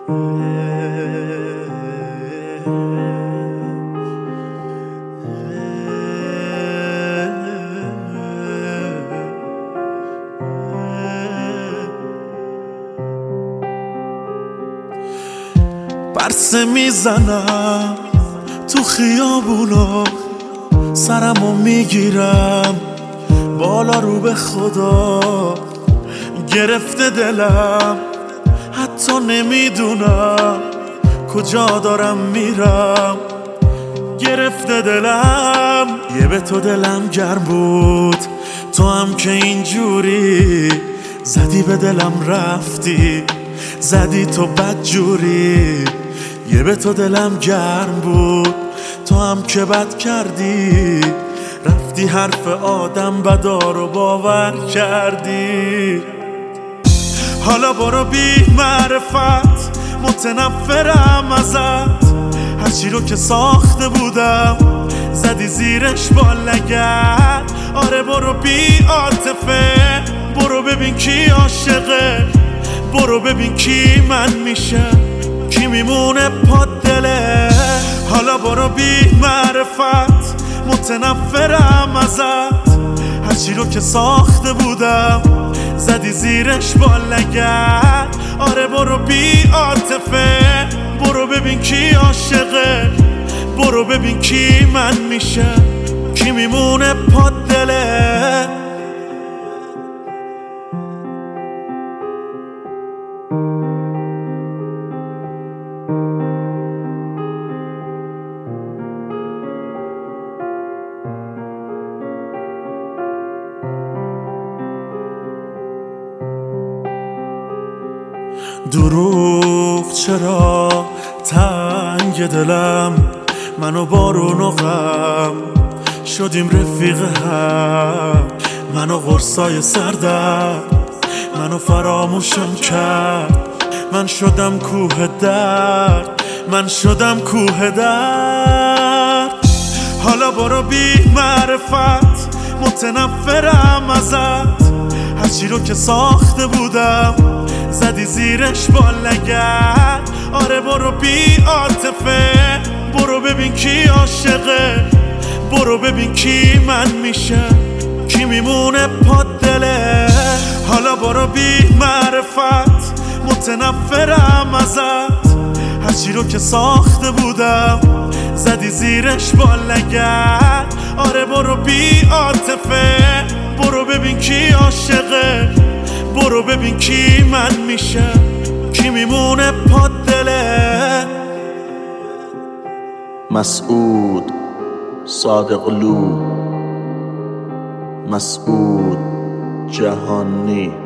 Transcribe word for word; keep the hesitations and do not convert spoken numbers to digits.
برسه میزنم تو خیابونا، سرمو میگیرم بالا رو به خدا. گرفته دلم حتی نمیدونم کجا دارم میرم. گرفته دلم یه به تو دلم گرم بود، تو هم که اینجوری زدی به دلم رفتی، زدی تو بد جوری. یه به تو دلم گرم بود، تو هم که بد کردی، رفتی حرف آدم بدا رو باور کردی. حالا برو بی معرفت، متنفرم ازت، هرچی رو که ساخته بودم زدی زیرش با لگد. آره برو بی عاطفه، برو ببین کی عاشقه، برو ببین کی من میشه، کی میمونه پا دله. حالا برو بی معرفت، متنفرم ازت، هرچی رو که ساخته بودم زدی زیرش با لگد. آره برو بی عاطفه، برو ببین کی عاشقه، برو ببین کی من میشه، کی میمونه پا دله. دروغ چرا تنگ دلم، منو بارون و غم شدیم رفیق هم. منو قرصای سردم، منو فراموشم کرد، من شدم کوه درد، من شدم کوه درد. حالا برو بی معرفت، متنفرم ازت، هرچی رو که ساخته بودم زدی زیرش با لگد. آره برو بی عاطفه، برو ببین کی عاشقه، برو ببین کی من میشه، کی میمونه پا دله. حالا برو بی معرفت، متنفرم ازت، هرچی رو که ساخته بودم زدی زیرش با لگد. آره برو بی عاطفه، برو ببین کی عاشقه، برو ببین کی من میشه، کی میمونه پا دله. مسعود صادقلو، مسعود جهانی.